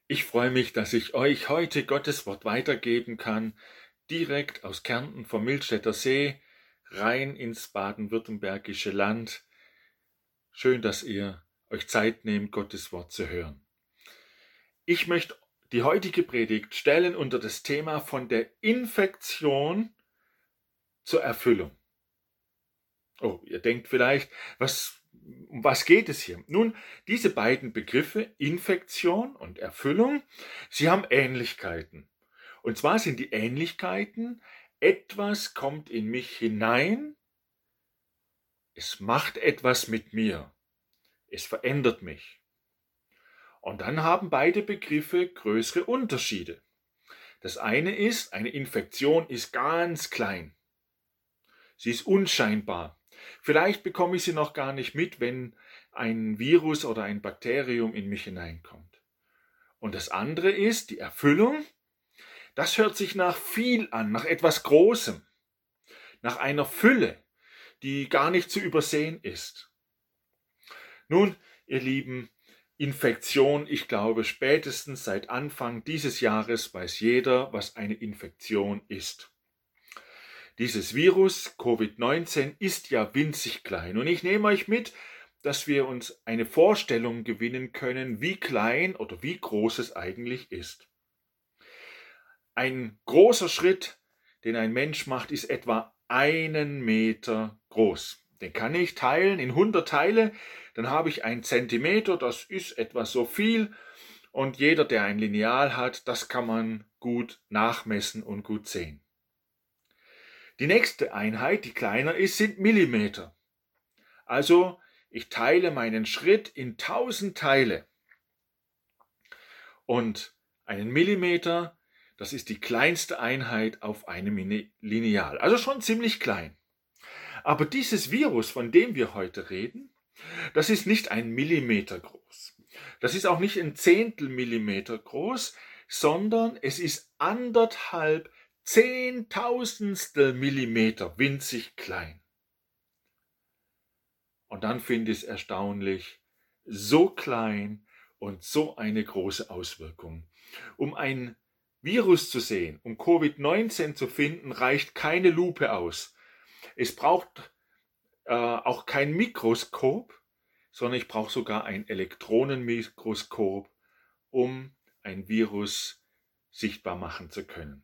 Ich freue mich, dass ich euch heute Gottes Wort weitergeben kann, direkt aus Kärnten vom Millstätter See, rein ins baden-württembergische Land. Schön, dass ihr euch Zeit nehmt, Gottes Wort zu hören. Ich möchte die heutige Predigt stellen unter das Thema von der Infektion zur Erfüllung. Oh, ihr denkt vielleicht, um was geht es hier? Nun, diese beiden Begriffe, Infektion und Erfüllung, sie haben Ähnlichkeiten. Und zwar sind die Ähnlichkeiten, etwas kommt in mich hinein, es macht etwas mit mir, es verändert mich. Und dann haben beide Begriffe größere Unterschiede. Das eine ist, eine Infektion ist ganz klein. Sie ist unscheinbar. Vielleicht bekomme ich sie noch gar nicht mit, wenn ein Virus oder ein Bakterium in mich hineinkommt. Und das andere ist, die Erfüllung, das hört sich nach viel an, nach etwas Großem, nach einer Fülle, die gar nicht zu übersehen ist. Nun, ihr Lieben, Infektion, ich glaube, spätestens seit Anfang dieses Jahres weiß jeder, was eine Infektion ist. Dieses Virus Covid-19 ist ja winzig klein und ich nehme euch mit, dass wir uns eine Vorstellung gewinnen können, wie klein oder wie groß es eigentlich ist. Ein großer Schritt, den ein Mensch macht, ist etwa 1 Meter groß. Den kann ich teilen in 100 Teile, dann habe ich 1 Zentimeter, das ist etwa so viel. Und jeder, der ein Lineal hat, das kann man gut nachmessen und gut sehen. Die nächste Einheit, die kleiner ist, sind Millimeter. Also ich teile meinen Schritt in 1000 Teile. Und einen Millimeter, das ist die kleinste Einheit auf einem Lineal. Also schon ziemlich klein. Aber dieses Virus, von dem wir heute reden, das ist nicht 1 Millimeter groß. Das ist auch nicht ein Zehntel Millimeter groß, sondern es ist 1,5 Zehntausendstel Millimeter, winzig klein. Und dann finde ich es erstaunlich, so klein und so eine große Auswirkung. Um ein Virus zu sehen, um Covid-19 zu finden, reicht keine Lupe aus. Es braucht auch kein Mikroskop, sondern ich brauche sogar ein Elektronenmikroskop, um ein Virus sichtbar machen zu können.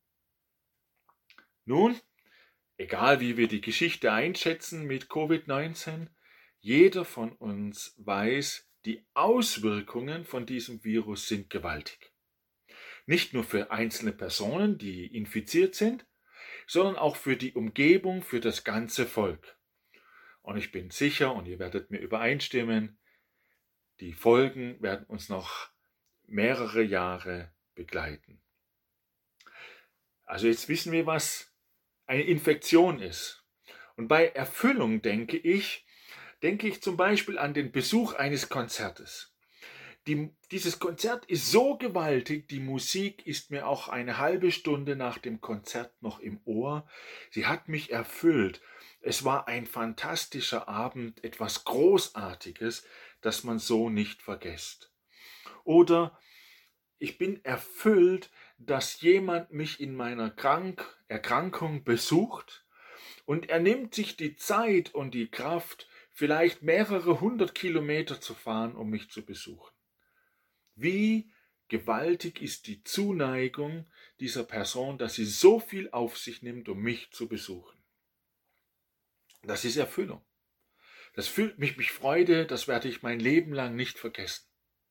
Nun, egal wie wir die Geschichte einschätzen mit Covid-19, jeder von uns weiß, die Auswirkungen von diesem Virus sind gewaltig. Nicht nur für einzelne Personen, die infiziert sind, sondern auch für die Umgebung, für das ganze Volk. Und ich bin sicher, und ihr werdet mir übereinstimmen, die Folgen werden uns noch mehrere Jahre begleiten. Also jetzt wissen wir, was eine Infektion ist. Und bei Erfüllung denke ich zum Beispiel an den Besuch eines Konzertes. Dieses Konzert ist so gewaltig, die Musik ist mir auch eine halbe Stunde nach dem Konzert noch im Ohr. Sie hat mich erfüllt. Es war ein fantastischer Abend, etwas Großartiges, das man so nicht vergisst. Oder ich bin erfüllt, dass jemand mich in meiner Erkrankung besucht und er nimmt sich die Zeit und die Kraft, vielleicht mehrere 100 Kilometer zu fahren, um mich zu besuchen. Wie gewaltig ist die Zuneigung dieser Person, dass sie so viel auf sich nimmt, um mich zu besuchen. Das ist Erfüllung. Das füllt mich mit Freude, das werde ich mein Leben lang nicht vergessen.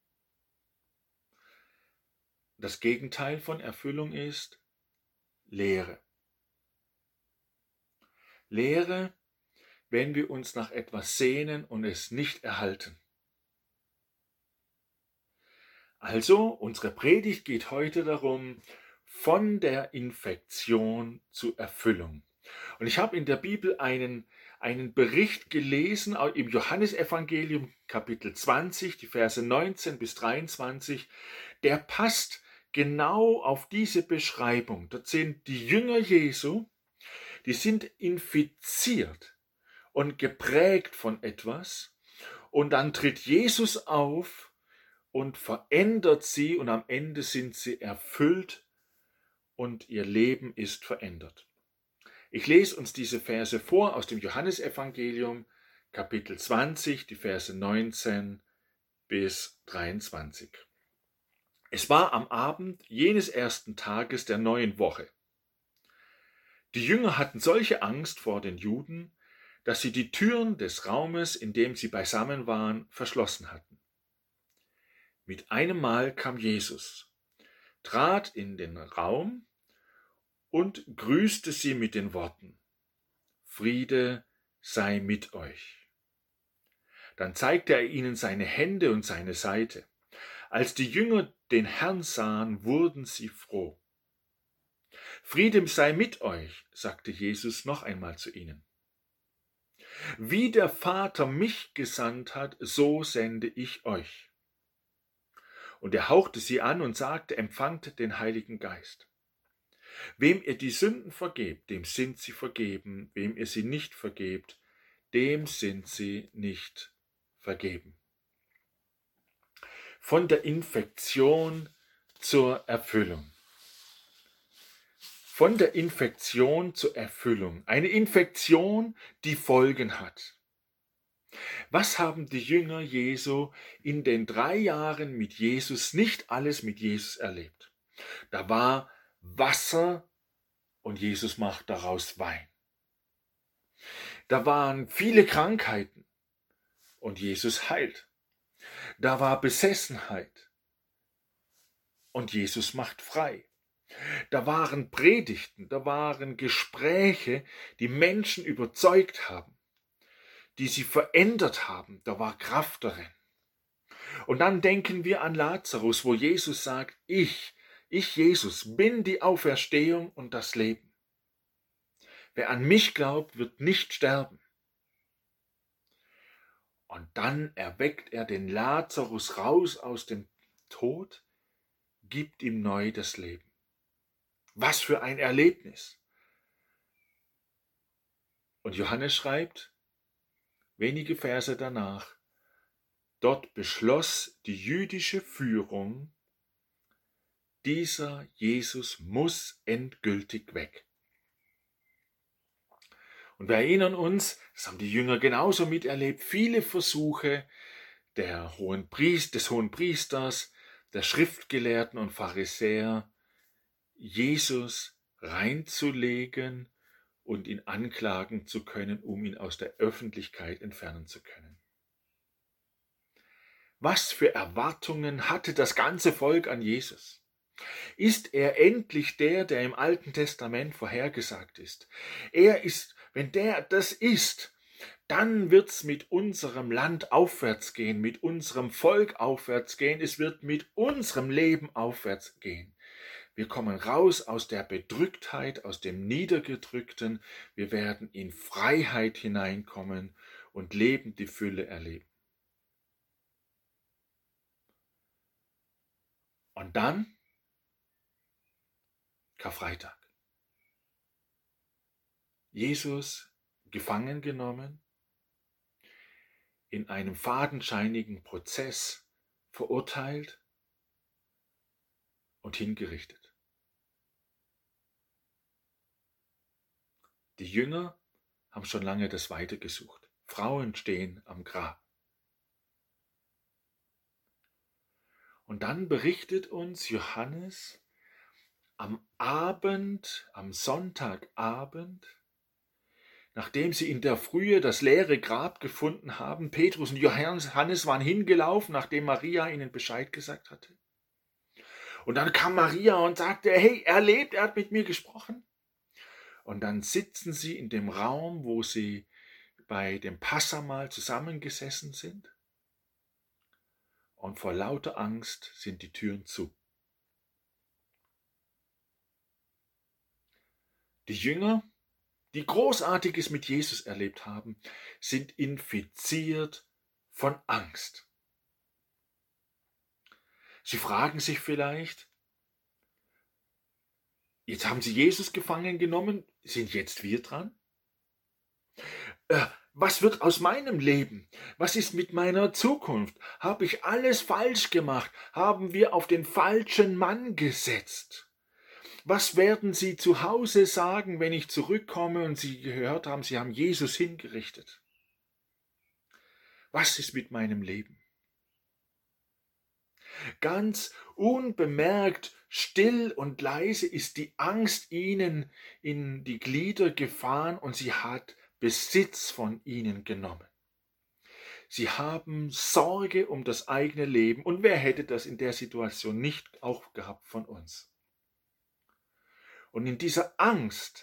Das Gegenteil von Erfüllung ist Leere. Leere, wenn wir uns nach etwas sehnen und es nicht erhalten. Also, unsere Predigt geht heute darum, von der Infektion zur Erfüllung. Und ich habe in der Bibel einen Bericht gelesen, im Johannesevangelium Kapitel 20, die Verse 19 bis 23, der passt genau auf diese Beschreibung. Dort sind die Jünger Jesu, die sind infiziert und geprägt von etwas und dann tritt Jesus auf und verändert sie und am Ende sind sie erfüllt und ihr Leben ist verändert. Ich lese uns diese Verse vor aus dem Johannesevangelium, Kapitel 20, die Verse 19 bis 23. Es war am Abend jenes ersten Tages der neuen Woche. Die Jünger hatten solche Angst vor den Juden, dass sie die Türen des Raumes, in dem sie beisammen waren, verschlossen hatten. Mit einem Mal kam Jesus, trat in den Raum und grüßte sie mit den Worten: Friede sei mit euch. Dann zeigte er ihnen seine Hände und seine Seite. Als die Jünger den Herrn sahen, wurden sie froh. Friede sei mit euch, sagte Jesus noch einmal zu ihnen. Wie der Vater mich gesandt hat, so sende ich euch. Und er hauchte sie an und sagte: Empfangt den Heiligen Geist. Wem ihr die Sünden vergebt, dem sind sie vergeben. Wem ihr sie nicht vergebt, dem sind sie nicht vergeben. Von der Infektion zur Erfüllung. Von der Infektion zur Erfüllung. Eine Infektion, die Folgen hat. Was haben die Jünger Jesu in den 3 Jahren mit Jesus, nicht alles mit Jesus erlebt? Da war Wasser und Jesus macht daraus Wein. Da waren viele Krankheiten und Jesus heilt. Da war Besessenheit und Jesus macht frei. Da waren Predigten, da waren Gespräche, die Menschen überzeugt haben, die sie verändert haben. Da war Kraft darin. Und dann denken wir an Lazarus, wo Jesus sagt: Ich, Jesus, bin die Auferstehung und das Leben. Wer an mich glaubt, wird nicht sterben. Und dann erweckt er den Lazarus raus aus dem Tod, gibt ihm neu das Leben. Was für ein Erlebnis! Und Johannes schreibt, wenige Verse danach: Dort beschloss die jüdische Führung, dieser Jesus muss endgültig weg. Und wir erinnern uns, das haben die Jünger genauso miterlebt, viele Versuche des Hohenpriesters, der Schriftgelehrten und Pharisäer, Jesus reinzulegen und ihn anklagen zu können, um ihn aus der Öffentlichkeit entfernen zu können. Was für Erwartungen hatte das ganze Volk an Jesus? Ist er endlich der im Alten Testament vorhergesagt ist? Er ist, wenn der das ist, dann wird's mit unserem Land aufwärts gehen, mit unserem Volk aufwärts gehen, es wird mit unserem Leben aufwärts gehen. Wir kommen raus aus der Bedrücktheit, aus dem Niedergedrückten, wir werden in Freiheit hineinkommen und Leben die Fülle erleben. Und dann Karfreitag. Jesus gefangen genommen, in einem fadenscheinigen Prozess verurteilt und hingerichtet. Die Jünger haben schon lange das Weite gesucht. Frauen stehen am Grab. Und dann berichtet uns Johannes am Abend, am Sonntagabend, nachdem sie in der Frühe das leere Grab gefunden haben, Petrus und Johannes waren hingelaufen, nachdem Maria ihnen Bescheid gesagt hatte. Und dann kam Maria und sagte: Hey, er lebt, er hat mit mir gesprochen. Und dann sitzen sie in dem Raum, wo sie bei dem Passahmahl zusammengesessen sind. Und vor lauter Angst sind die Türen zu. Die Jünger, die Großartiges mit Jesus erlebt haben, sind infiziert von Angst. Sie fragen sich vielleicht: Jetzt haben sie Jesus gefangen genommen, sind jetzt wir dran? Was wird aus meinem Leben? Was ist mit meiner Zukunft? Habe ich alles falsch gemacht? Haben wir auf den falschen Mann gesetzt? Was werden Sie zu Hause sagen, wenn ich zurückkomme und Sie gehört haben, Sie haben Jesus hingerichtet? Was ist mit meinem Leben? Ganz unbemerkt, still und leise ist die Angst ihnen in die Glieder gefahren und sie hat Besitz von ihnen genommen. Sie haben Sorge um das eigene Leben. Und wer hätte das in der Situation nicht auch gehabt von uns? Und in dieser Angst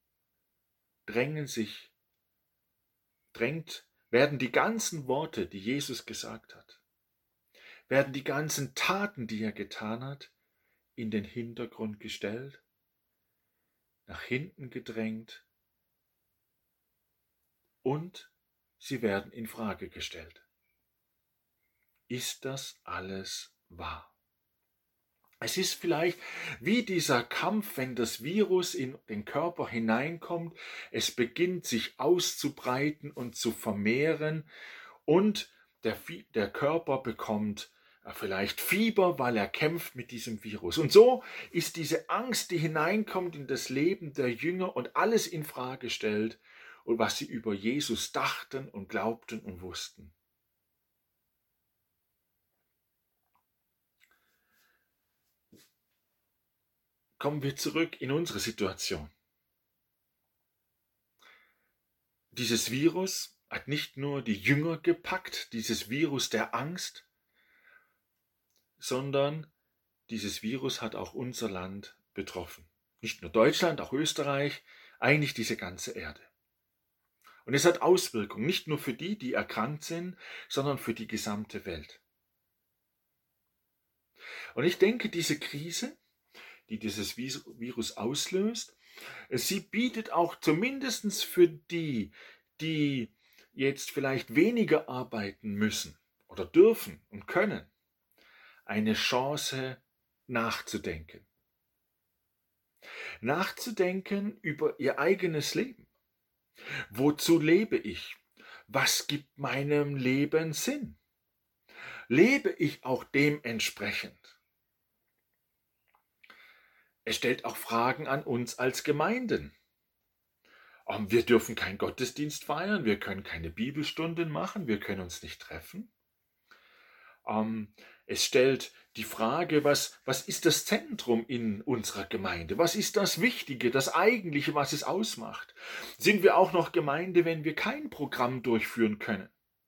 werden die ganzen Worte, die Jesus gesagt hat, werden die ganzen Taten, die er getan hat, in den Hintergrund gestellt, nach hinten gedrängt und sie werden in Frage gestellt. Ist das alles wahr? Es ist vielleicht wie dieser Kampf, wenn das Virus in den Körper hineinkommt, es beginnt sich auszubreiten und zu vermehren und der Körper bekommt vielleicht Fieber, weil er kämpft mit diesem Virus. Und so ist diese Angst, die hineinkommt in das Leben der Jünger und alles in Frage stellt und was sie über Jesus dachten und glaubten und wussten. Kommen wir zurück in unsere Situation. Dieses Virus hat nicht nur die Jünger gepackt, dieses Virus der Angst, sondern dieses Virus hat auch unser Land betroffen. Nicht nur Deutschland, auch Österreich, eigentlich diese ganze Erde. Und es hat Auswirkungen, nicht nur für die, die erkrankt sind, sondern für die gesamte Welt. Und ich denke, diese Krise, die dieses Virus auslöst, sie bietet auch zumindest für die, die jetzt vielleicht weniger arbeiten müssen oder dürfen und können, eine Chance nachzudenken. Nachzudenken über ihr eigenes Leben. Wozu lebe ich? Was gibt meinem Leben Sinn? Lebe ich auch dementsprechend? Es stellt auch Fragen an uns als Gemeinden. Wir dürfen keinen Gottesdienst feiern, wir können keine Bibelstunden machen, wir können uns nicht treffen. Es stellt die Frage, was ist das Zentrum in unserer Gemeinde? Was ist das Wichtige, das Eigentliche, was es ausmacht? Sind wir auch noch Gemeinde, wenn wir kein Programm durchführen können?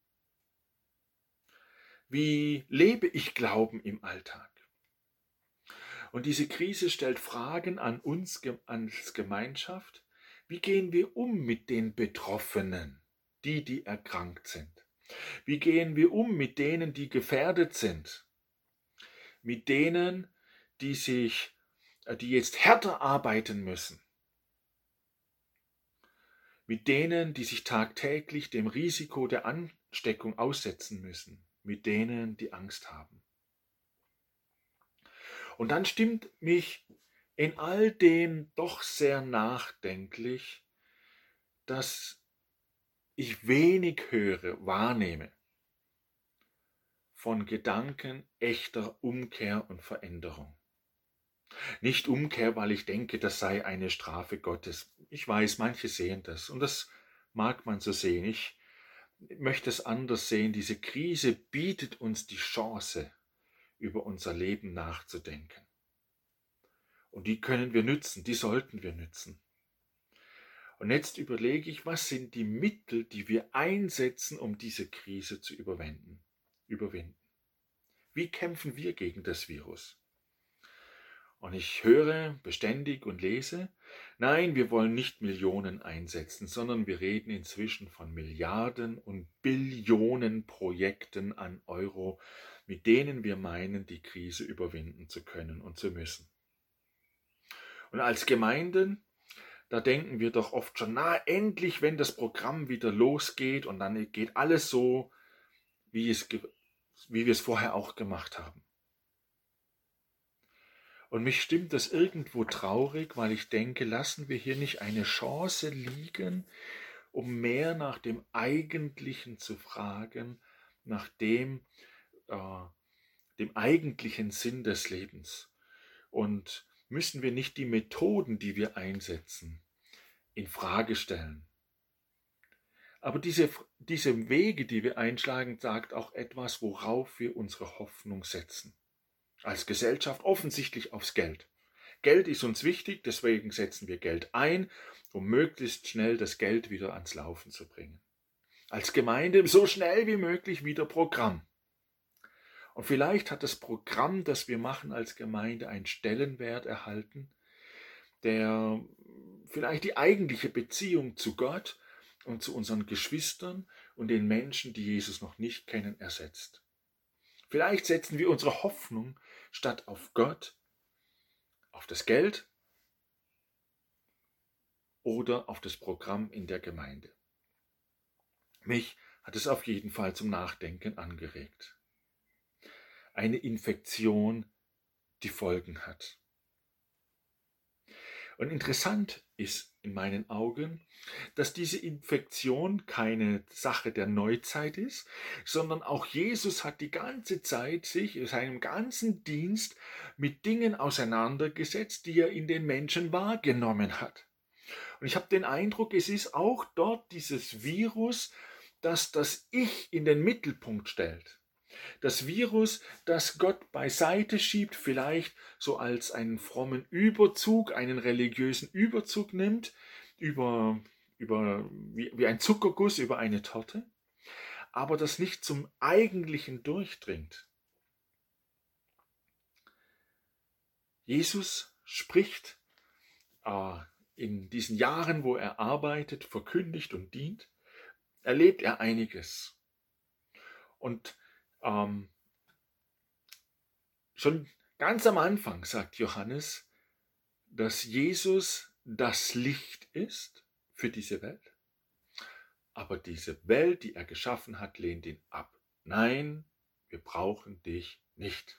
Wie lebe ich Glauben im Alltag? Und diese Krise stellt Fragen an uns als Gemeinschaft. Wie gehen wir um mit den Betroffenen, die erkrankt sind? Wie gehen wir um mit denen, die gefährdet sind? Mit denen, die jetzt härter arbeiten müssen? Mit denen, die sich tagtäglich dem Risiko der Ansteckung aussetzen müssen? Mit denen, die Angst haben? Und dann stimmt mich in all dem doch sehr nachdenklich, dass ich wenig höre, wahrnehme von Gedanken echter Umkehr und Veränderung. Nicht Umkehr, weil ich denke, das sei eine Strafe Gottes. Ich weiß, manche sehen das und das mag man so sehen. Ich möchte es anders sehen. Diese Krise bietet uns die Chance, über unser Leben nachzudenken. Und die können wir nützen, die sollten wir nützen. Und jetzt überlege ich, was sind die Mittel, die wir einsetzen, um diese Krise zu überwinden? Wie kämpfen wir gegen das Virus? Und ich höre beständig und lese, nein, wir wollen nicht Millionen einsetzen, sondern wir reden inzwischen von Milliarden und Billionen Projekten an Euro, mit denen wir meinen, die Krise überwinden zu können und zu müssen. Und als Gemeinden, da denken wir doch oft schon, endlich, wenn das Programm wieder losgeht und dann geht alles so, wie wir es vorher auch gemacht haben. Und mich stimmt das irgendwo traurig, weil ich denke, lassen wir hier nicht eine Chance liegen, um mehr nach dem Eigentlichen zu fragen, nach dem eigentlichen Sinn des Lebens. Und müssen wir nicht die Methoden, die wir einsetzen, in Frage stellen. Aber diese Wege, die wir einschlagen, sagt auch etwas, worauf wir unsere Hoffnung setzen. Als Gesellschaft offensichtlich aufs Geld. Geld ist uns wichtig, deswegen setzen wir Geld ein, um möglichst schnell das Geld wieder ans Laufen zu bringen. Als Gemeinde so schnell wie möglich wieder Programm. Und vielleicht hat das Programm, das wir machen als Gemeinde, einen Stellenwert erhalten, der vielleicht die eigentliche Beziehung zu Gott und zu unseren Geschwistern und den Menschen, die Jesus noch nicht kennen, ersetzt. Vielleicht setzen wir unsere Hoffnung statt auf Gott, auf das Geld oder auf das Programm in der Gemeinde. Mich hat es auf jeden Fall zum Nachdenken angeregt. Eine Infektion, die Folgen hat. Und interessant ist in meinen Augen, dass diese Infektion keine Sache der Neuzeit ist, sondern auch Jesus hat die ganze Zeit sich in seinem ganzen Dienst mit Dingen auseinandergesetzt, die er in den Menschen wahrgenommen hat. Und ich habe den Eindruck, es ist auch dort dieses Virus, das das Ich in den Mittelpunkt stellt. Das Virus, das Gott beiseite schiebt, vielleicht so als einen frommen Überzug, einen religiösen Überzug nimmt, wie ein Zuckerguss über eine Torte, aber das nicht zum Eigentlichen durchdringt. Jesus spricht in diesen Jahren, wo er arbeitet, verkündigt und dient, erlebt er einiges. Und schon ganz am Anfang sagt Johannes, dass Jesus das Licht ist für diese Welt. Aber diese Welt, die er geschaffen hat, lehnt ihn ab. Nein, wir brauchen dich nicht.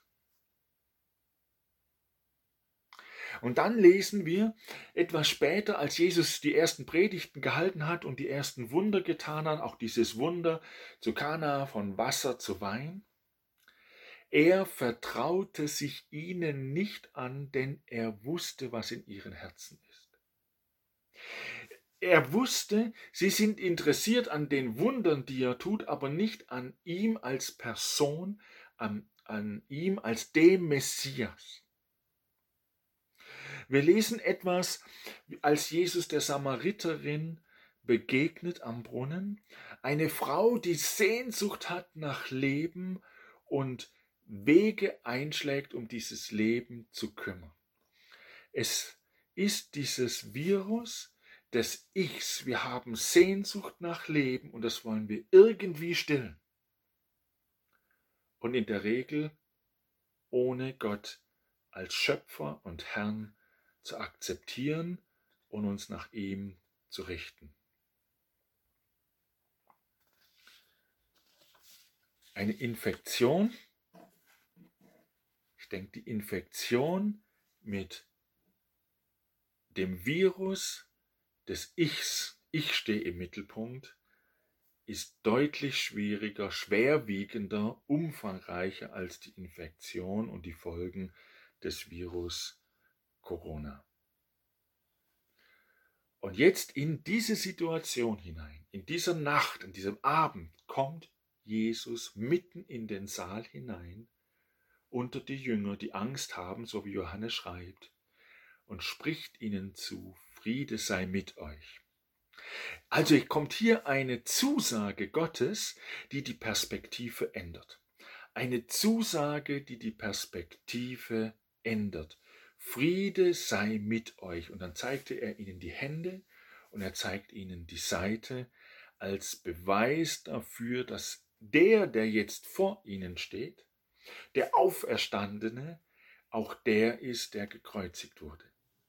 Und dann lesen wir etwas später, als Jesus die ersten Predigten gehalten hat und die ersten Wunder getan hat, auch dieses Wunder zu Kana von Wasser zu Wein. Er vertraute sich ihnen nicht an, denn er wusste, was in ihren Herzen ist. Er wusste, sie sind interessiert an den Wundern, die er tut, aber nicht an ihm als Person, an ihm als dem Messias. Wir lesen etwas, als Jesus der Samariterin begegnet am Brunnen. Eine Frau, die Sehnsucht hat nach Leben und Wege einschlägt, um dieses Leben zu kümmern. Es ist dieses Virus des Ichs. Wir haben Sehnsucht nach Leben und das wollen wir irgendwie stillen. Und in der Regel ohne Gott als Schöpfer und Herrn zu akzeptieren und uns nach ihm zu richten. Eine Infektion, ich denke, die Infektion mit dem Virus des Ichs, ich stehe im Mittelpunkt, ist deutlich schwieriger, schwerwiegender, umfangreicher als die Infektion und die Folgen des Virus Corona. Und jetzt in diese Situation hinein, in dieser Nacht, in diesem Abend, kommt Jesus mitten in den Saal hinein, unter die Jünger, die Angst haben, so wie Johannes schreibt, und spricht ihnen zu, Friede sei mit euch. Also kommt hier eine Zusage Gottes, die die Perspektive ändert. Eine Zusage, die die Perspektive ändert. Friede sei mit euch. Und dann zeigte er ihnen die Hände und er zeigt ihnen die Seite als Beweis dafür, dass der jetzt vor ihnen steht, der Auferstandene, auch der ist, der gekreuzigt wurde.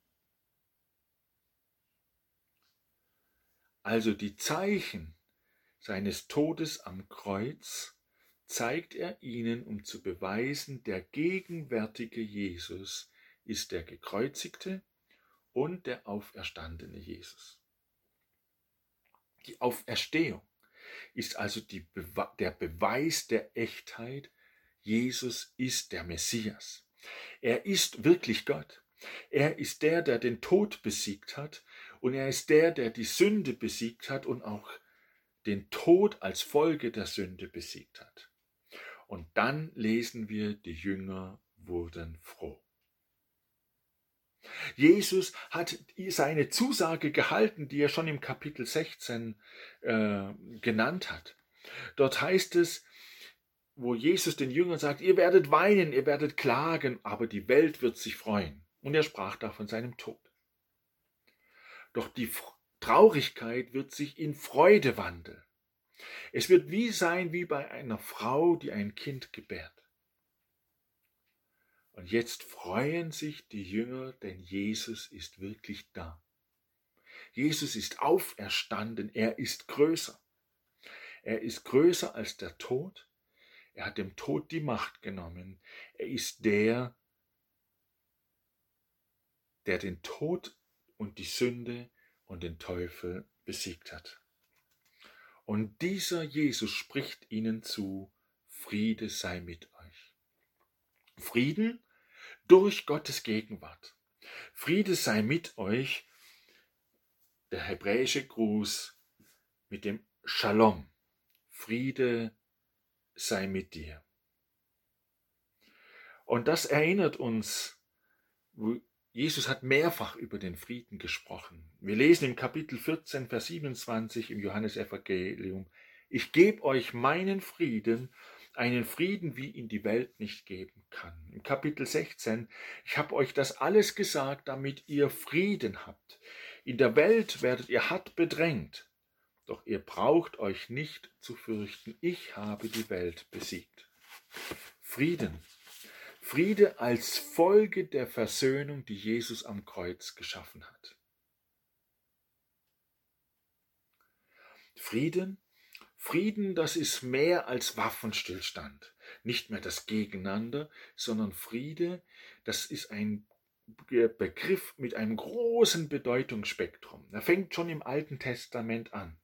Also die Zeichen seines Todes am Kreuz zeigt er ihnen, um zu beweisen, der gegenwärtige Jesus ist der gekreuzigte und der auferstandene Jesus. Die Auferstehung ist also der Beweis der Echtheit. Jesus ist der Messias. Er ist wirklich Gott. Er ist der den Tod besiegt hat, und er ist der die Sünde besiegt hat und auch den Tod als Folge der Sünde besiegt hat. Und dann lesen wir, die Jünger wurden froh. Jesus hat seine Zusage gehalten, die er schon im Kapitel 16 genannt hat. Dort heißt es, wo Jesus den Jüngern sagt, ihr werdet weinen, ihr werdet klagen, aber die Welt wird sich freuen. Und er sprach da von seinem Tod. Doch die Traurigkeit wird sich in Freude wandeln. Es wird sein wie bei einer Frau, die ein Kind gebärt. Und jetzt freuen sich die Jünger, denn Jesus ist wirklich da. Jesus ist auferstanden, er ist größer. Er ist größer als der Tod. Er hat dem Tod die Macht genommen. Er ist der den Tod und die Sünde und den Teufel besiegt hat. Und dieser Jesus spricht ihnen zu, Friede sei mit euch. Frieden durch Gottes Gegenwart. Friede sei mit euch, der hebräische Gruß mit dem Shalom. Friede sei mit dir. Und das erinnert uns, Jesus hat mehrfach über den Frieden gesprochen. Wir lesen im Kapitel 14, Vers 27 im Johannesevangelium, ich gebe euch meinen Frieden, einen Frieden, wie ihn die Welt nicht geben kann. Im Kapitel 16, ich habe euch das alles gesagt, damit ihr Frieden habt. In der Welt werdet ihr hart bedrängt, doch ihr braucht euch nicht zu fürchten, ich habe die Welt besiegt. Frieden. Friede als Folge der Versöhnung, die Jesus am Kreuz geschaffen hat. Frieden, das ist mehr als Waffenstillstand. Nicht mehr das Gegeneinander, sondern Friede, das ist ein Begriff mit einem großen Bedeutungsspektrum. Er fängt schon im Alten Testament an.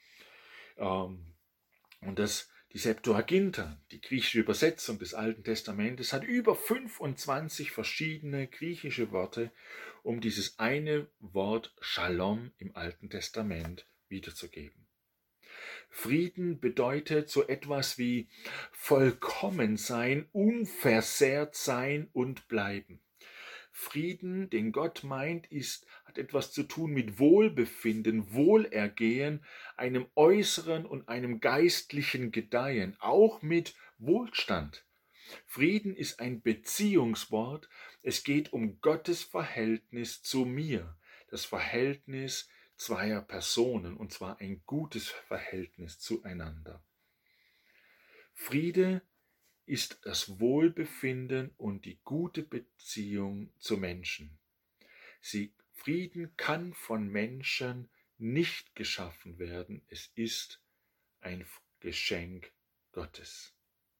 Und die Septuaginta, die griechische Übersetzung des Alten Testamentes, hat über 25 verschiedene griechische Worte, um dieses eine Wort Shalom im Alten Testament wiederzugeben. Frieden bedeutet so etwas wie vollkommen sein, unversehrt sein und bleiben. Frieden, den Gott meint, hat etwas zu tun mit Wohlbefinden, Wohlergehen, einem äußeren und einem geistlichen Gedeihen, auch mit Wohlstand. Frieden ist ein Beziehungswort. Es geht um Gottes Verhältnis zu mir, das Verhältnis zweier Personen, und zwar ein gutes Verhältnis zueinander. Friede ist das Wohlbefinden und die gute Beziehung zu Menschen. Frieden kann von Menschen nicht geschaffen werden. Es ist ein Geschenk Gottes.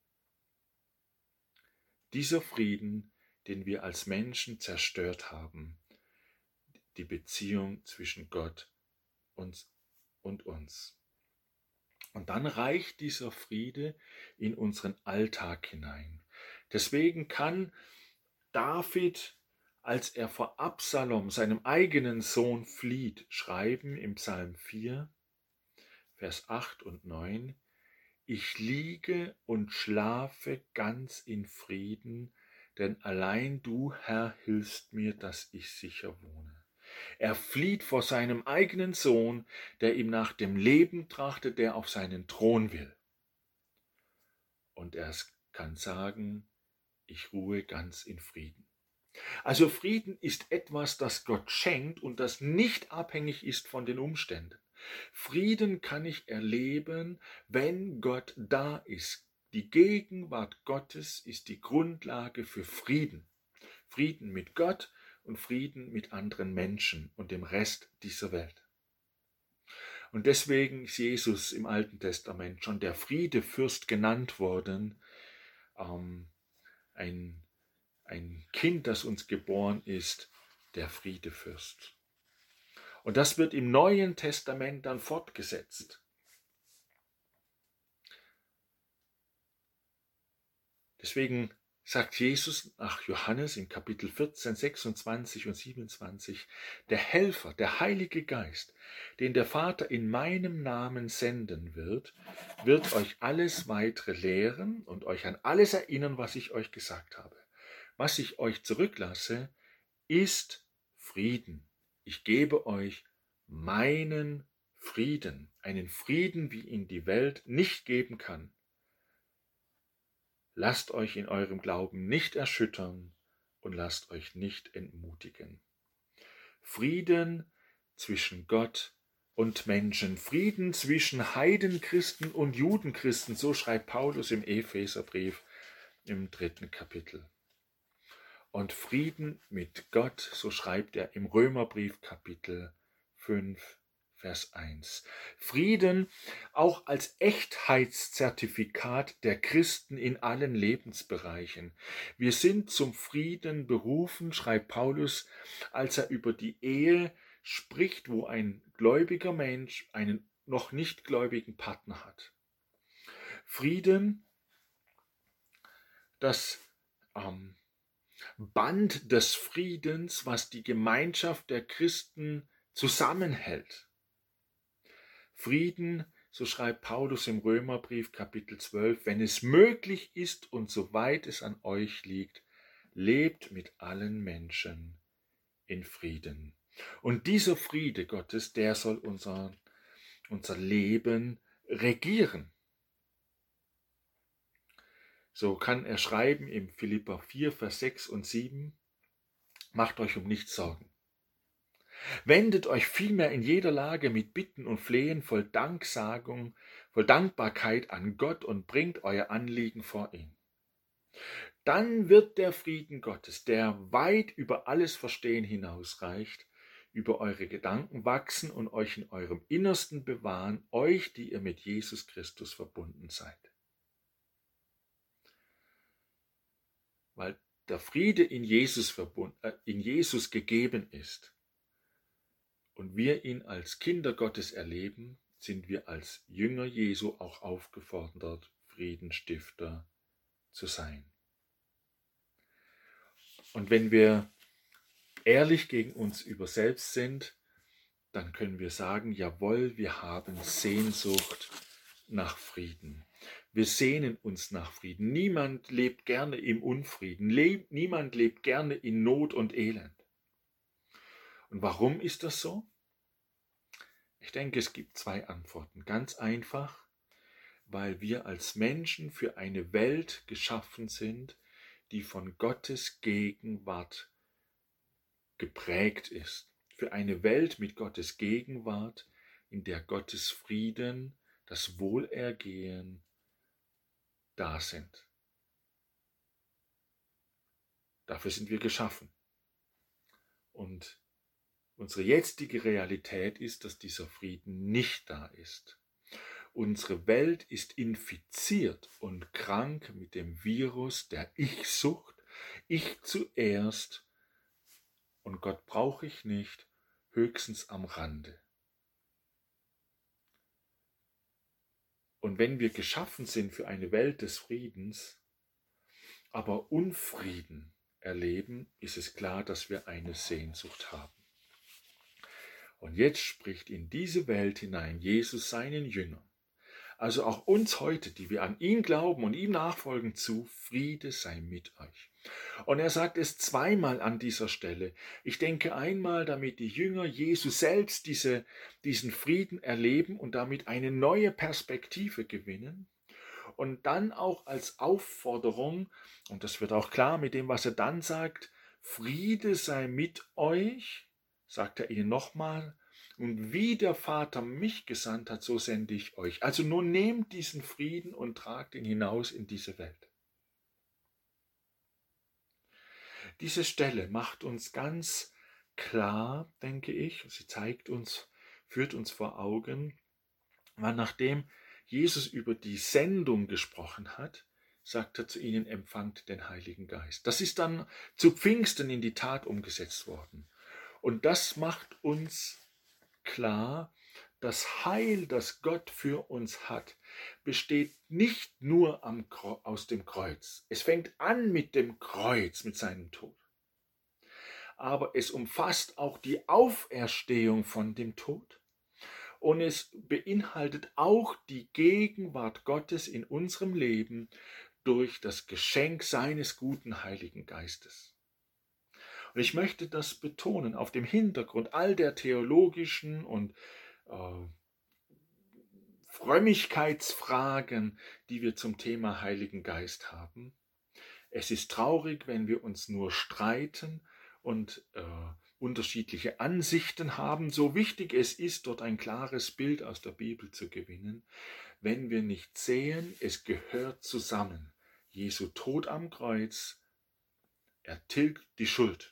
Dieser Frieden, den wir als Menschen zerstört haben, die Beziehung zwischen Gott und uns. Und dann reicht dieser Friede in unseren Alltag hinein. Deswegen kann David, als er vor Absalom, seinem eigenen Sohn, flieht, schreiben im Psalm 4, Vers 8 und 9, ich liege und schlafe ganz in Frieden, denn allein du, Herr, hilfst mir, dass ich sicher wohne. Er flieht vor seinem eigenen Sohn, der ihm nach dem Leben trachtet, der auf seinen Thron will. Und er kann sagen, ich ruhe ganz in Frieden. Also Frieden ist etwas, das Gott schenkt und das nicht abhängig ist von den Umständen. Frieden kann ich erleben, wenn Gott da ist. Die Gegenwart Gottes ist die Grundlage für Frieden. Frieden mit Gott und Frieden mit anderen Menschen und dem Rest dieser Welt. Und deswegen ist Jesus im Alten Testament schon der Friedefürst genannt worden, ein Kind, das uns geboren ist, der Friedefürst. Und das wird im Neuen Testament dann fortgesetzt. Deswegen sagt Jesus nach Johannes im Kapitel 14, 26 und 27, der Helfer, der Heilige Geist, den der Vater in meinem Namen senden wird euch alles weitere lehren und euch an alles erinnern, was ich euch gesagt habe. Was ich euch zurücklasse, ist Frieden. Ich gebe euch meinen Frieden, einen Frieden, wie ihn die Welt nicht geben kann. Lasst euch in eurem Glauben nicht erschüttern und lasst euch nicht entmutigen. Frieden zwischen Gott und Menschen, Frieden zwischen Heidenchristen und Judenchristen, so schreibt Paulus im Epheserbrief im 3. Kapitel. Und Frieden mit Gott, so schreibt er im Römerbrief Kapitel 5, Vers 1. Frieden auch als Echtheitszertifikat der Christen in allen Lebensbereichen. Wir sind zum Frieden berufen, schreibt Paulus, als er über die Ehe spricht, wo ein gläubiger Mensch einen noch nicht gläubigen Partner hat. Frieden, das Band des Friedens, was die Gemeinschaft der Christen zusammenhält. Frieden, so schreibt Paulus im Römerbrief Kapitel 12, wenn es möglich ist und soweit es an euch liegt, lebt mit allen Menschen in Frieden. Und dieser Friede Gottes, der soll unser Leben regieren. So kann er schreiben im Philipper 4, Vers 6 und 7, macht euch um nichts Sorgen. Wendet euch vielmehr in jeder Lage mit Bitten und Flehen voll Danksagung, voll Dankbarkeit an Gott und bringt euer Anliegen vor ihn. Dann wird der Frieden Gottes, der weit über alles Verstehen hinausreicht, über eure Gedanken wachsen und euch in eurem Innersten bewahren, euch, die ihr mit Jesus Christus verbunden seid. Weil der Friede in Jesus gegeben ist, und wir ihn als Kinder Gottes erleben, sind wir als Jünger Jesu auch aufgefordert, Friedensstifter zu sein. Und wenn wir ehrlich gegen uns über selbst sind, dann können wir sagen, jawohl, wir haben Sehnsucht nach Frieden. Wir sehnen uns nach Frieden. Niemand lebt gerne im Unfrieden. Niemand lebt gerne in Not und Elend. Und warum ist das so? Ich denke, es gibt zwei Antworten. Ganz einfach, weil wir als Menschen für eine Welt geschaffen sind, die von Gottes Gegenwart geprägt ist. Für eine Welt mit Gottes Gegenwart, in der Gottes Frieden, das Wohlergehen da sind. Dafür sind wir geschaffen. Und unsere jetzige Realität ist, dass dieser Frieden nicht da ist. Unsere Welt ist infiziert und krank mit dem Virus der Ich-Sucht. Ich zuerst und Gott brauche ich nicht, höchstens am Rande. Und wenn wir geschaffen sind für eine Welt des Friedens, aber Unfrieden erleben, ist es klar, dass wir eine Sehnsucht haben. Und jetzt spricht in diese Welt hinein Jesus seinen Jüngern, also auch uns heute, die wir an ihn glauben und ihm nachfolgen, zu: Friede sei mit euch. Und er sagt es zweimal an dieser Stelle. Ich denke einmal, damit die Jünger Jesu selbst diesen Frieden erleben und damit eine neue Perspektive gewinnen. Und dann auch als Aufforderung, und das wird auch klar mit dem, was er dann sagt: Friede sei mit euch, sagt er ihnen nochmal, und wie der Vater mich gesandt hat, so sende ich euch. Also nun nehmt diesen Frieden und tragt ihn hinaus in diese Welt. Diese Stelle macht uns ganz klar, denke ich, sie führt uns vor Augen, weil nachdem Jesus über die Sendung gesprochen hat, sagt er zu ihnen: empfangt den Heiligen Geist. Das ist dann zu Pfingsten in die Tat umgesetzt worden. Und das macht uns klar, das Heil, das Gott für uns hat, besteht nicht nur aus dem Kreuz. Es fängt an mit dem Kreuz, mit seinem Tod. Aber es umfasst auch die Auferstehung von dem Tod. Und es beinhaltet auch die Gegenwart Gottes in unserem Leben durch das Geschenk seines guten Heiligen Geistes. Und ich möchte das betonen, auf dem Hintergrund all der theologischen und Frömmigkeitsfragen, die wir zum Thema Heiligen Geist haben. Es ist traurig, wenn wir uns nur streiten und unterschiedliche Ansichten haben, so wichtig es ist, dort ein klares Bild aus der Bibel zu gewinnen, wenn wir nicht sehen, es gehört zusammen. Jesu Tod am Kreuz, er tilgt die Schuld.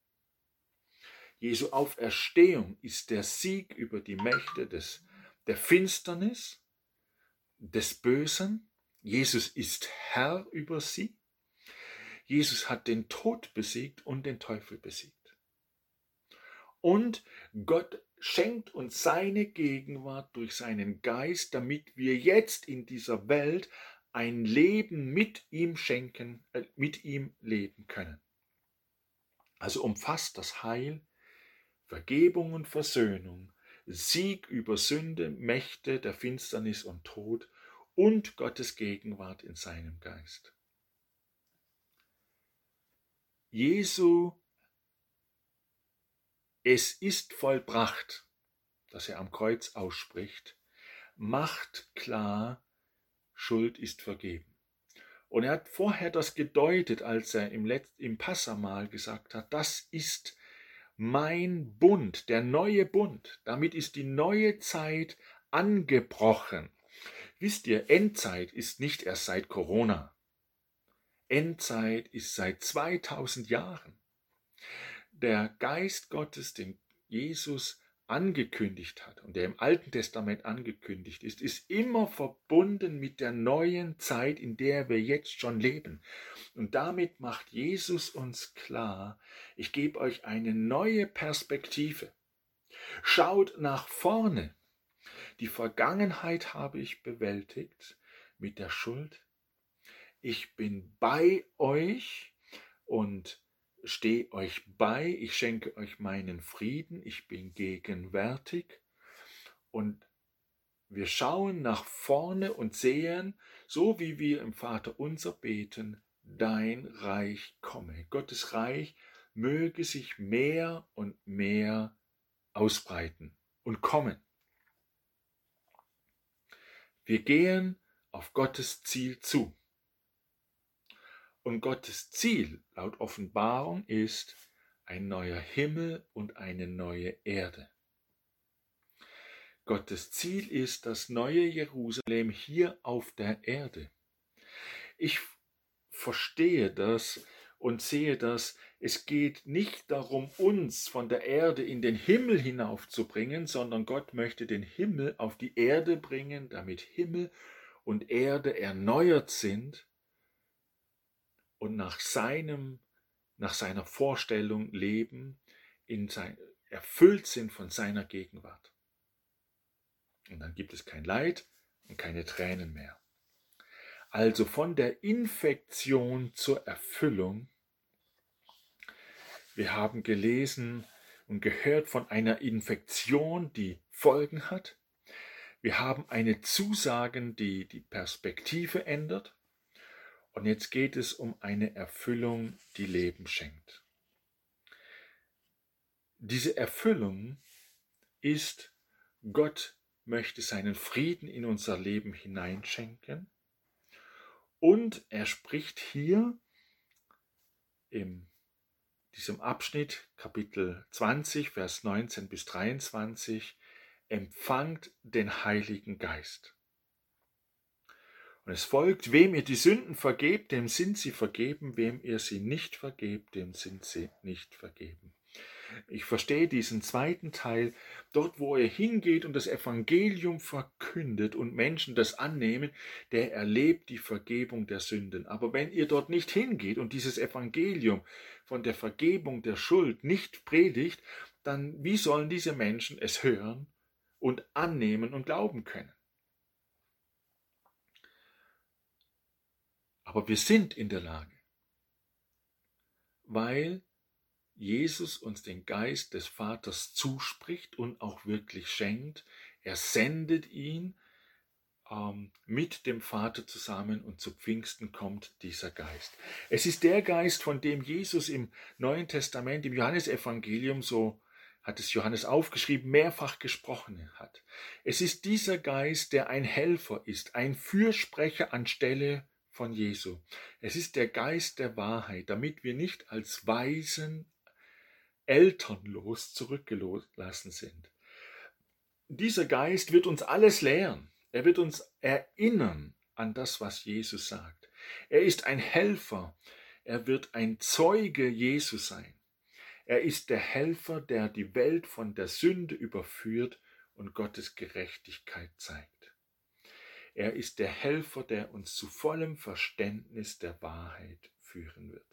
Jesu Auferstehung ist der Sieg über die Mächte der Finsternis, des Bösen. Jesus ist Herr über sie. Jesus hat den Tod besiegt und den Teufel besiegt. Und Gott schenkt uns seine Gegenwart durch seinen Geist, damit wir jetzt in dieser Welt ein Leben mit ihm mit ihm leben können. Also umfasst das Heil Vergebung und Versöhnung, Sieg über Sünde, Mächte der Finsternis und Tod und Gottes Gegenwart in seinem Geist. Jesu, es ist vollbracht, das er am Kreuz ausspricht, macht klar, Schuld ist vergeben. Und er hat vorher das gedeutet, als er im Passamahl gesagt hat, das ist mein Bund, der neue Bund. Damit ist die neue Zeit angebrochen. Wisst ihr, Endzeit ist nicht erst seit Corona. Endzeit ist seit 2000 Jahren. Der Geist Gottes, den Jesus angekündigt hat und der im Alten Testament angekündigt ist, ist immer verbunden mit der neuen Zeit, in der wir jetzt schon leben. Und damit macht Jesus uns klar, ich gebe euch eine neue Perspektive. Schaut nach vorne. Die Vergangenheit habe ich bewältigt mit der Schuld. Ich bin bei euch und stehe euch bei, ich schenke euch meinen Frieden, ich bin gegenwärtig und wir schauen nach vorne und sehen, so wie wir im Vaterunser beten, dein Reich komme. Gottes Reich möge sich mehr und mehr ausbreiten und kommen. Wir gehen auf Gottes Ziel zu. Und Gottes Ziel laut Offenbarung ist ein neuer Himmel und eine neue Erde. Gottes Ziel ist das neue Jerusalem hier auf der Erde. Ich verstehe das und sehe das, es geht nicht darum, uns von der Erde in den Himmel hinaufzubringen, sondern Gott möchte den Himmel auf die Erde bringen, damit Himmel und Erde erneuert sind und nach seiner Vorstellung leben, erfüllt sind von seiner Gegenwart. Und dann gibt es kein Leid und keine Tränen mehr. Also von der Infektion zur Erfüllung. Wir haben gelesen und gehört von einer Infektion, die Folgen hat. Wir haben eine Zusage, die die Perspektive ändert. Und jetzt geht es um eine Erfüllung, die Leben schenkt. Diese Erfüllung ist, Gott möchte seinen Frieden in unser Leben hineinschenken. Und er spricht hier in diesem Abschnitt, Kapitel 20, Vers 19 bis 23, empfangt den Heiligen Geist. Und es folgt, wem ihr die Sünden vergebt, dem sind sie vergeben, wem ihr sie nicht vergebt, dem sind sie nicht vergeben. Ich verstehe diesen zweiten Teil, dort wo er hingeht und das Evangelium verkündet und Menschen das annehmen, der erlebt die Vergebung der Sünden. Aber wenn ihr dort nicht hingeht und dieses Evangelium von der Vergebung der Schuld nicht predigt, dann wie sollen diese Menschen es hören und annehmen und glauben können? Aber wir sind in der Lage, weil Jesus uns den Geist des Vaters zuspricht und auch wirklich schenkt. Er sendet ihn mit dem Vater zusammen und zu Pfingsten kommt dieser Geist. Es ist der Geist, von dem Jesus im Neuen Testament, im Johannesevangelium, so hat es Johannes aufgeschrieben, mehrfach gesprochen hat. Es ist dieser Geist, der ein Helfer ist, ein Fürsprecher anstelle von Jesu. Es ist der Geist der Wahrheit, damit wir nicht als Waisen elternlos zurückgelassen sind. Dieser Geist wird uns alles lehren. Er wird uns erinnern an das, was Jesus sagt. Er ist ein Helfer. Er wird ein Zeuge Jesu sein. Er ist der Helfer, der die Welt von der Sünde überführt und Gottes Gerechtigkeit zeigt. Er ist der Helfer, der uns zu vollem Verständnis der Wahrheit führen wird.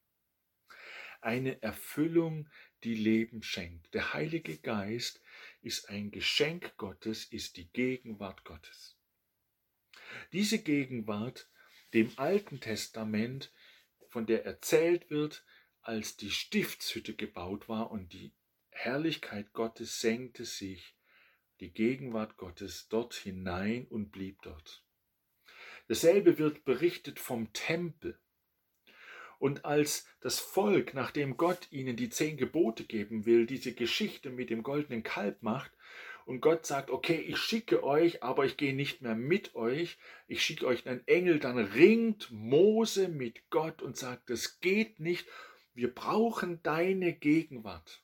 Eine Erfüllung, die Leben schenkt. Der Heilige Geist ist ein Geschenk Gottes, ist die Gegenwart Gottes. Diese Gegenwart, dem Alten Testament, von der erzählt wird, als die Stiftshütte gebaut war und die Herrlichkeit Gottes senkte sich, die Gegenwart Gottes dort hinein und blieb dort. Dasselbe wird berichtet vom Tempel. Und als das Volk, nachdem Gott ihnen die 10 Gebote geben will, diese Geschichte mit dem goldenen Kalb macht und Gott sagt, okay, ich schicke euch, aber ich gehe nicht mehr mit euch, ich schicke euch einen Engel, dann ringt Mose mit Gott und sagt, es geht nicht, wir brauchen deine Gegenwart.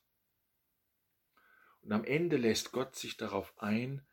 Und am Ende lässt Gott sich darauf ein,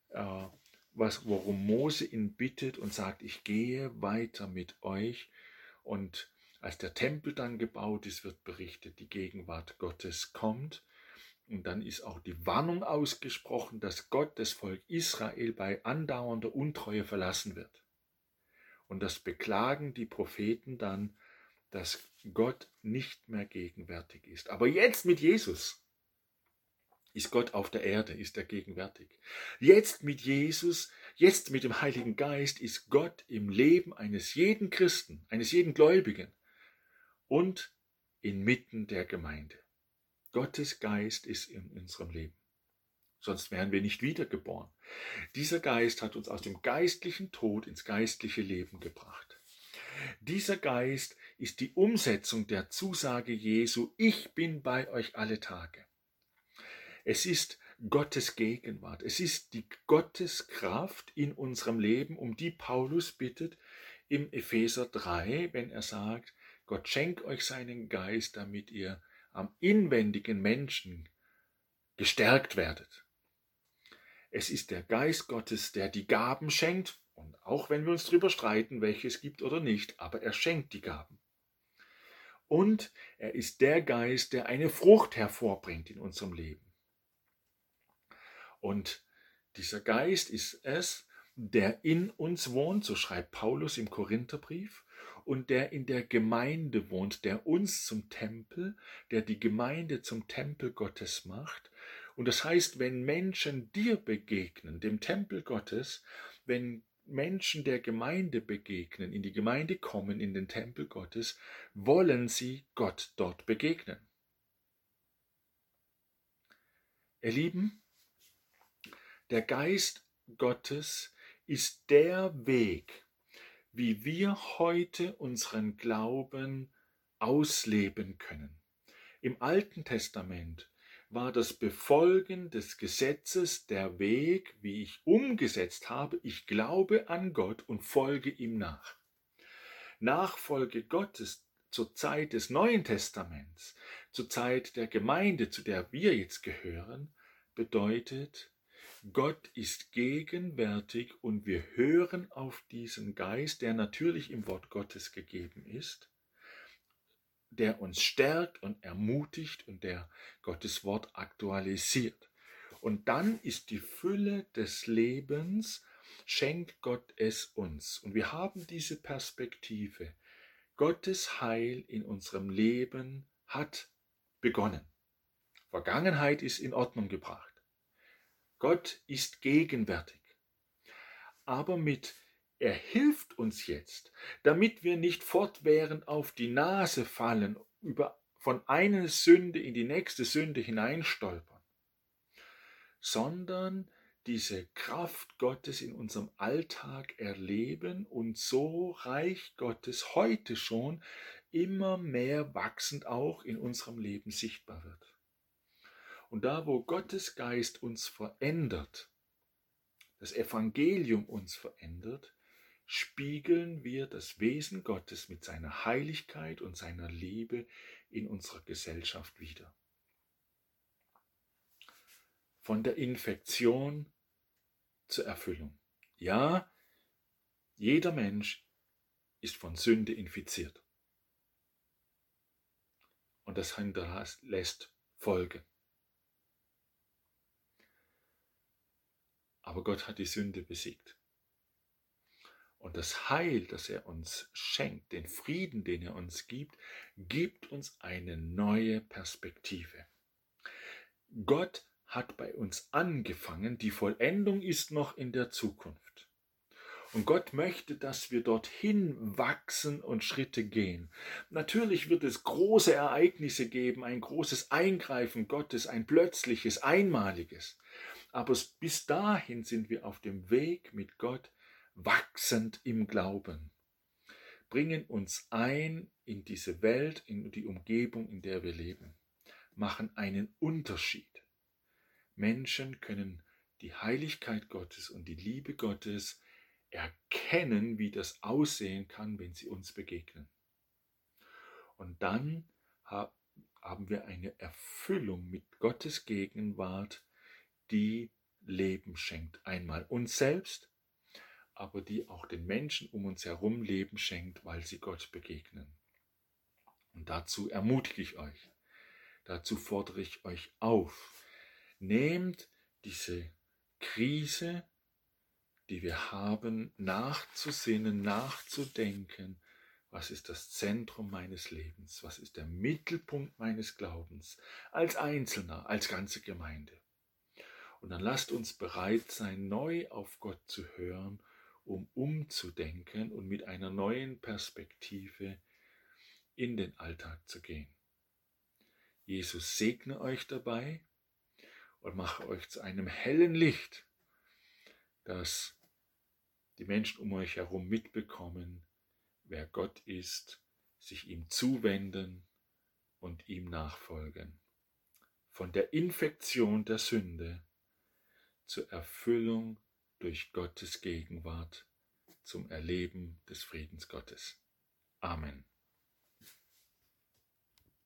worum Mose ihn bittet und sagt, ich gehe weiter mit euch. Und als der Tempel dann gebaut ist, wird berichtet, die Gegenwart Gottes kommt. Und dann ist auch die Warnung ausgesprochen, dass Gott das Volk Israel bei andauernder Untreue verlassen wird. Und das beklagen die Propheten dann, dass Gott nicht mehr gegenwärtig ist. Aber jetzt mit Jesus ist Gott auf der Erde, ist er gegenwärtig. Jetzt mit Jesus, jetzt mit dem Heiligen Geist ist Gott im Leben eines jeden Christen, eines jeden Gläubigen und inmitten der Gemeinde. Gottes Geist ist in unserem Leben. Sonst wären wir nicht wiedergeboren. Dieser Geist hat uns aus dem geistlichen Tod ins geistliche Leben gebracht. Dieser Geist ist die Umsetzung der Zusage Jesu, ich bin bei euch alle Tage. Es ist Gottes Gegenwart, es ist die Gotteskraft in unserem Leben, um die Paulus bittet im Epheser 3, wenn er sagt, Gott schenkt euch seinen Geist, damit ihr am inwendigen Menschen gestärkt werdet. Es ist der Geist Gottes, der die Gaben schenkt, und auch wenn wir uns darüber streiten, welche es gibt oder nicht, aber er schenkt die Gaben. Und er ist der Geist, der eine Frucht hervorbringt in unserem Leben. Und dieser Geist ist es, der in uns wohnt, so schreibt Paulus im Korintherbrief, und der in der Gemeinde wohnt, der uns zum Tempel, der die Gemeinde zum Tempel Gottes macht. Und das heißt, wenn Menschen dir begegnen, dem Tempel Gottes, wenn Menschen der Gemeinde begegnen, in die Gemeinde kommen, in den Tempel Gottes, wollen sie Gott dort begegnen. Ihr Lieben, der Geist Gottes ist der Weg, wie wir heute unseren Glauben ausleben können. Im Alten Testament war das Befolgen des Gesetzes der Weg, wie ich umgesetzt habe, ich glaube an Gott und folge ihm nach. Nachfolge Gottes zur Zeit des Neuen Testaments, zur Zeit der Gemeinde, zu der wir jetzt gehören, bedeutet, Gott ist gegenwärtig und wir hören auf diesen Geist, der natürlich im Wort Gottes gegeben ist, der uns stärkt und ermutigt und der Gottes Wort aktualisiert. Und dann ist die Fülle des Lebens, schenkt Gott es uns. Und wir haben diese Perspektive. Gottes Heil in unserem Leben hat begonnen. Vergangenheit ist in Ordnung gebracht. Gott ist gegenwärtig. Aber er hilft uns jetzt, damit wir nicht fortwährend auf die Nase fallen, von einer Sünde in die nächste Sünde hineinstolpern, sondern diese Kraft Gottes in unserem Alltag erleben und so Reich Gottes heute schon immer mehr wachsend auch in unserem Leben sichtbar wird. Und da, wo Gottes Geist uns verändert, das Evangelium uns verändert, spiegeln wir das Wesen Gottes mit seiner Heiligkeit und seiner Liebe in unserer Gesellschaft wider. Von der Infektion zur Erfüllung. Ja, jeder Mensch ist von Sünde infiziert. Und das hinterlässt Folgen. Aber Gott hat die Sünde besiegt. Und das Heil, das er uns schenkt, den Frieden, den er uns gibt uns eine neue Perspektive. Gott hat bei uns angefangen, die Vollendung ist noch in der Zukunft. Und Gott möchte, dass wir dorthin wachsen und Schritte gehen. Natürlich wird es große Ereignisse geben, ein großes Eingreifen Gottes, ein plötzliches, einmaliges. Aber bis dahin sind wir auf dem Weg mit Gott, wachsend im Glauben. Bringen uns ein in diese Welt, in die Umgebung, in der wir leben. Machen einen Unterschied. Menschen können die Heiligkeit Gottes und die Liebe Gottes erkennen, wie das aussehen kann, wenn sie uns begegnen. Und dann haben wir eine Erfüllung mit Gottes Gegenwart, die Leben schenkt. Einmal uns selbst, aber die auch den Menschen um uns herum Leben schenkt, weil sie Gott begegnen. Und dazu ermutige ich euch, dazu fordere ich euch auf. Nehmt diese Krise, die wir haben, nachzusinnen, nachzudenken. Was ist das Zentrum meines Lebens? Was ist der Mittelpunkt meines Glaubens? Als Einzelner, als ganze Gemeinde. Und dann lasst uns bereit sein, neu auf Gott zu hören, um umzudenken und mit einer neuen Perspektive in den Alltag zu gehen. Jesus segne euch dabei und mache euch zu einem hellen Licht, dass die Menschen um euch herum mitbekommen, wer Gott ist, sich ihm zuwenden und ihm nachfolgen. Von der Infektion der Sünde zur Erfüllung durch Gottes Gegenwart, zum Erleben des Friedens Gottes. Amen.